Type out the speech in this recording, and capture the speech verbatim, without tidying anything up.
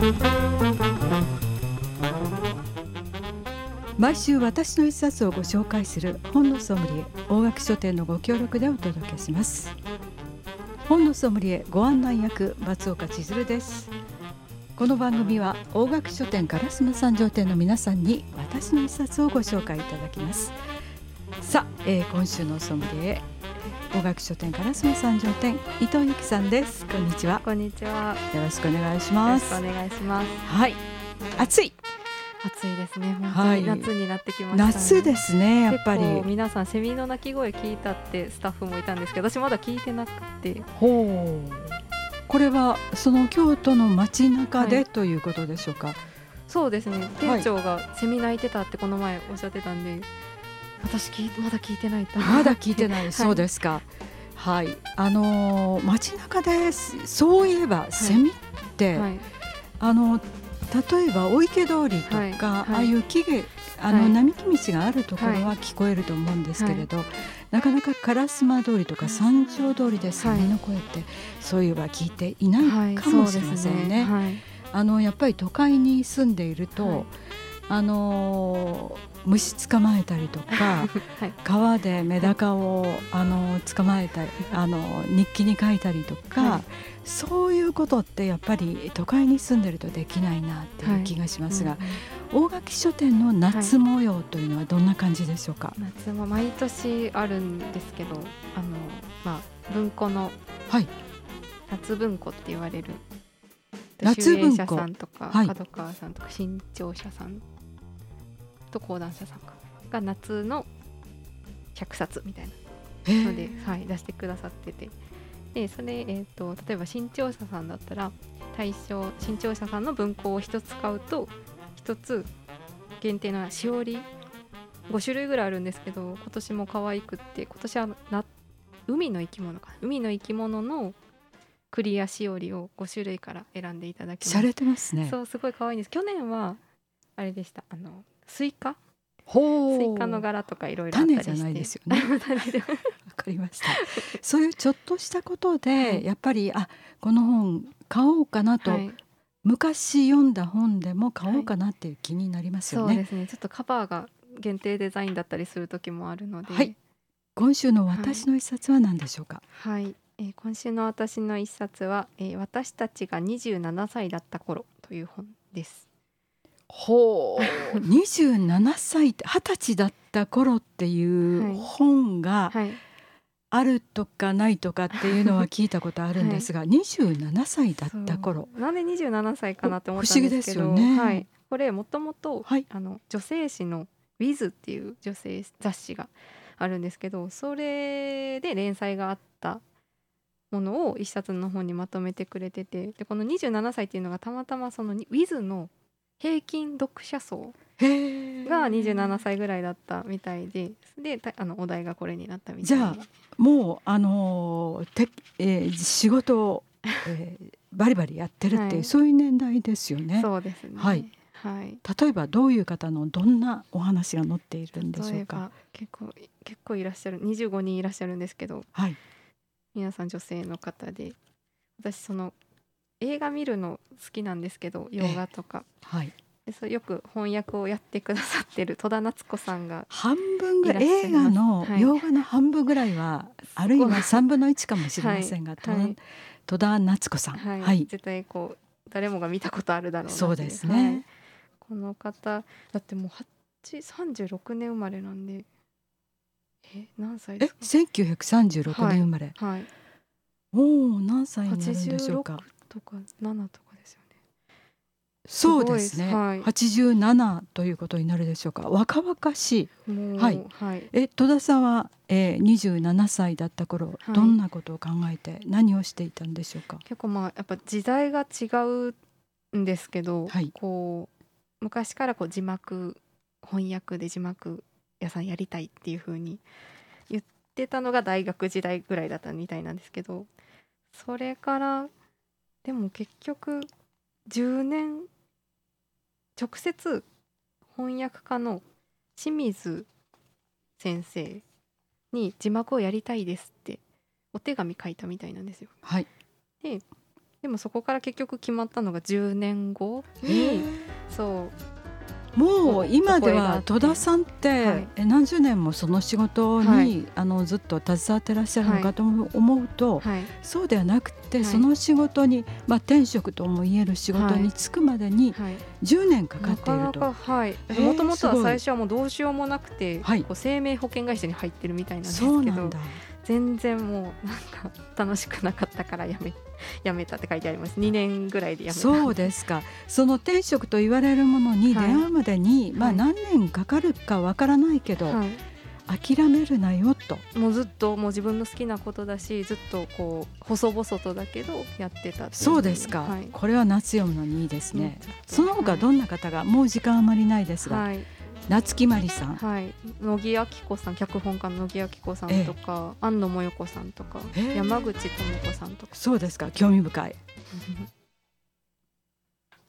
毎週私の一冊をご紹介する本のソムリエ大垣書店のご協力でお届けします。本のソムリエご案内役松岡千鶴です。この番組は大垣書店烏丸三条店の皆さんに私の一冊をご紹介いただきます。さあ、えー、今週のソムリエ大垣書店烏丸三条店伊藤由紀さんです。こんにちは。 こんにちは。 よろしくお願いします。 よろしくお願いします。 はい、暑い暑いですね。本当に夏になってきましたね。 夏ですね。やっぱり結構皆さんセミの鳴き声聞いたってスタッフもいたんですけど、私まだ聞いてなくて。 ほう。これはその京都の街中で、はい、ということでしょうか。 そうですね。店長がセミ鳴いてたってこの前おっしゃってたんで、私聞いまだ聞いてないと。 まだ聞いてない。そうですか。はい。あのー、街中でそういえばセミって、はいはい、あの例えばお池通りとか、はいはい、ああいう木々あの、はい、並木道があるところは聞こえると思うんですけれど、はい、なかなか烏丸通りとか三条通りでセミの声って、はい、そういえば聞いていないかもしれませんね。はい、はい、あのやっぱり都会に住んでいると、はい、あの虫捕まえたりとか、はい、川でメダカをあの捕まえたりあの日記に書いたりとか、はい、そういうことってやっぱり都会に住んでるとできないなっていう気がしますが、はい、うん、大垣書店の夏模様というのはどんな感じでしょうか。はい、 夏も毎年あるんですけど、あの、まあ、文庫の、はい、夏文庫って言われる夏文庫、 集英社さんとか、はい、角川さんとか新潮社さんと講談社さんが夏のひゃくさつみたいなので、はい、出してくださってて、でそれ、えーと、例えば新潮社さんだったら対象新潮社さんの文庫をひとつ買うとひとつ限定のしおりごしゅるいぐらいあるんですけど、今年も可愛くって、今年はな海の生き物か海の生き物のクリアしおりをごしゅるいから選んでいただきます。 しゃれてますね。 そう、すごい可愛いんです。去年はあれでした、あのスイカほう、 スイカの柄とかいろいろあったりして。 種じゃないですよね。わかりました。そういうちょっとしたことで、はい、やっぱりあこの本買おうかなと、はい、昔読んだ本でも買おうかなっていう気になりますよね。 はい、そうですね。ちょっとカバーが限定デザインだったりする時もあるので、 はい、今週の私の一冊は何でしょうか。 はい、はい、えー、今週の私の一冊は、えー、私たちがにじゅうななさいだった頃という本です。 ほうにじゅうななさいってはたちだった頃っていう本があるとかないとかっていうのは聞いたことあるんですが、はい、にじゅうななさいだった頃、 なんでにじゅうななさいかなって思ったんですけど、不思議ですよね。はい、これもともと女性誌のウィズっていう女性雑誌があるんですけど、それで連載があったものを一冊の本にまとめてくれてて、でこのにじゅうななさいっていうのがたまたまそのウィズの平均読者層がにじゅうななさいぐらいだったみたいで、であのお題がこれになったみたいで、 じゃあもう、あのーてえー、仕事を、えー、バリバリやってるっていう、はい、そういう年代ですよね。 そうですね、 はいはい、例えばどういう方のどんなお話が載っているんでしょうか。 結構、結構いらっしゃるにじゅうごにんいらっしゃるんですけど、はい、皆さん女性の方で、私その映画見るの好きなんですけど、洋画とか、はい、でそれよく翻訳をやってくださってる戸田夏子さんが半分ぐらい映画の、はい、洋画の半分ぐらいはあるいはさんぶんのいちかもしれませんが、はいはい、戸田夏子さん、 はいはい、絶対こう誰もが見たことあるだろうな。 そうですね、はい、 この方だってもうさんじゅうろくねん生まれなんで、え何歳ですか。 えせんきゅうひゃくさんじゅうろくねん生まれ、はいはい、おー何歳になるんでしょうか。はちじゅうろくとかななとかですよね。そうですね、はい、はちじゅうななということになるでしょうか。若々しい、はいはい、え戸田さんは、えー、にじゅうななさいだった頃、はい、どんなことを考えて何をしていたんでしょうか。 結構まあやっぱ時代が違うんですけど、はい、こう昔からこう字幕翻訳で字幕屋さんやりたいっていう風に言ってたのが大学時代ぐらいだったみたいなんですけど、それからでも結局じゅうねん直接翻訳家の清水先生に字幕をやりたいですってお手紙書いたみたいなんですよ。はい、ででもそこから結局決まったのがじゅうねんごにそうもう今では戸田さんって、はい、何十年もその仕事に、はい、あのずっと携わってらっしゃるのかと思うと、はい、そうではなくて、はい、その仕事に、まあ、転職ともいえる仕事に就くまでにじゅうねんかかっていると。 なかなか、はい、もともとは最初はもうどうしようもなくて、はい、こう生命保険会社に入ってるみたいなんですけど、そうなんだ、全然もうなんか楽しくなかったからやめやめたって書いてあります。にねんぐらいでやめた。 そうですか。その転職と言われるものに出会うまでに、はい、まあ、何年かかるかわからないけど、はい、諦めるなよと。 もうずっともう自分の好きなことだし、ずっとこう細々とだけどやってたっていう。 そうですか、はい、これは夏読むのにいいですね、うん、その他どんな方が、はい、もう時間あまりないですが、はい、夏木マリさん、 はい、乃木明子さん、脚本家の乃木明子さんとか、ええ、安野もよこさんとか、ええ、山口智子さんとか。 そうですか、興味深い